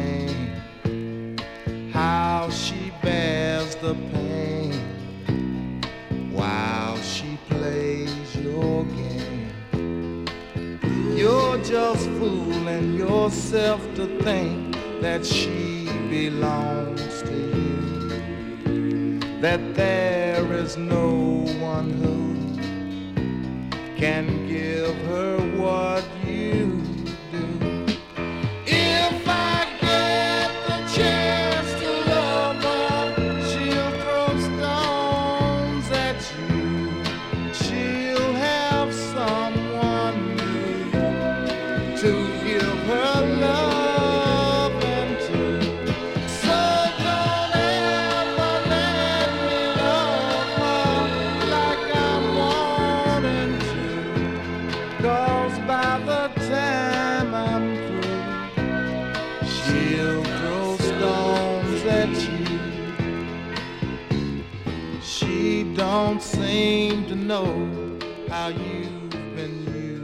shame, how she bears the pain while she plays your game. You're just fooling yourself to think that she belongs to you, that there is no one who can give her what you do. If I get the chance to love her, she'll throw stones at you. She'll have someone new to give her love and to. So don't ever let me love her like I'm wanting to, 'cause by the time I'm through, she'll throw stones at you. She don't seem to know how you've been used.